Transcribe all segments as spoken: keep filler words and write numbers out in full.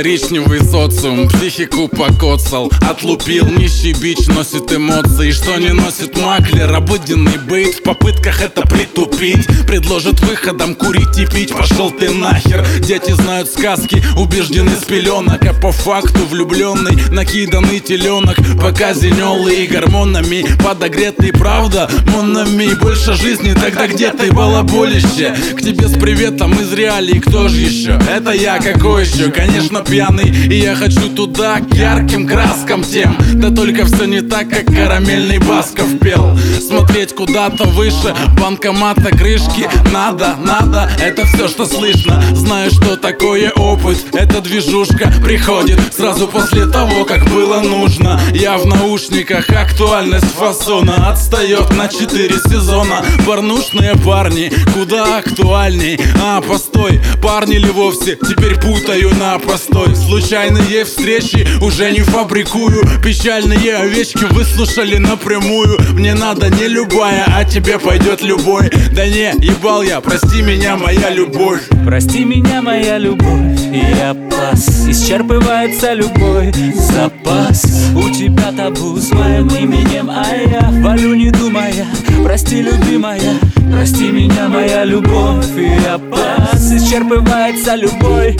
коричневый социум психику покоцал, отлупил. Нищий бич носит эмоции, что не носит маклер. Обыденный быт в попытках это притупить. Предложит выходом курить и пить, пошел ты нахер. Дети знают сказки, убеждены с пеленок, а по факту влюбленный, накиданный теленок. Пока зеленый гормонами подогретый, правда, монами. Больше жизни, тогда где ты, балаболище? К тебе с приветом из реалий, кто же еще? Это я, какой еще? Конечно пьяный, и я хочу туда, к ярким краскам тем. Да только все не так, как карамельный Басков пел. Смотреть куда-то выше банкомата крышки. Надо, надо, это все, что слышно. Знаю, что такое опыт. Эта движушка приходит сразу после того, как было нужно. Я в наушниках, актуальность фасона отстает на четыре сезона. Порнушные парни куда актуальней. А, постой, парни ли вовсе? Теперь путаю на постой. Случайные встречи уже не фабрикую. Печальные овечки выслушали напрямую. Мне надо не любая, а тебе пойдет любой. Да не, ебал я, прости меня, моя любовь. Прости меня, моя любовь, я пас. Исчерпывается любой запас. У тебя табу с моим именем, а я валю не думая. Прости, любимая, прости меня, моя любовь, я пас. Исчерпывается любой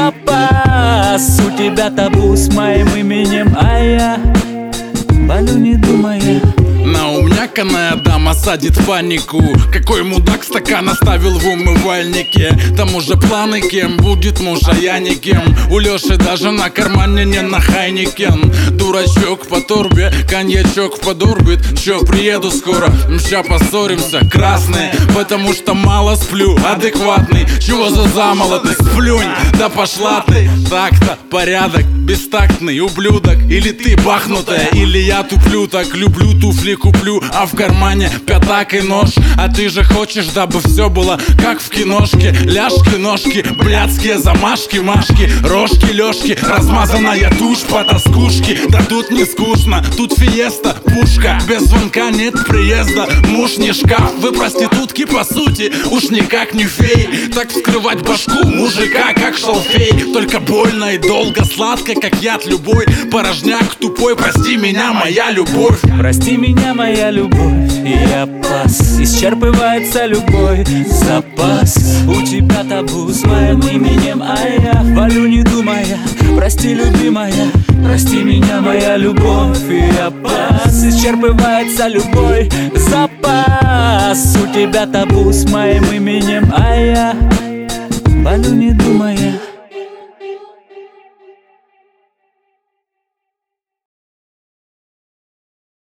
запас. У тебя табу с моим именем, а я валю не думая. На умняканная дама садит панику. Какой мудак стакан оставил в умывальнике? Там уже планы, кем будет муж, а я никем. У Лёши даже на кармане не на Хайникен. Дурачок по торбе, коньячок подорбит. Чё, приеду скоро, ща поссоримся. Красные, потому что мало сплю. Адекватный, чего за замолотый? Сплюнь, да пошла ты. Так-то, порядок, бестактный ублюдок. Или ты бахнутая, или я туплю. Так люблю туфли куплю, а в кармане пятак и нож. А ты же хочешь, дабы все было как в киношке. Ляжки, ножки, блядские замашки, машки, рожки, лёжки, размазанная тушь по тоскушке. Да тут не скучно, тут фиеста, пушка. Без звонка нет приезда, муж не шкаф. Вы проститутки по сути, уж никак не фей. Так вскрывать башку мужика, как шалфей. Только больно и долго, сладко, как яд любой. Порожняк тупой, прости меня, моя любовь. Прости меня, моя любовь, я пас. Исчерпывается любой запас. У тебя табу с моим именем, а я валю не думая. Прости, любимая, прости меня, моя любовь, я пас. Исчерпывается любой запас. У тебя табу с моим именем, а я валю не думая.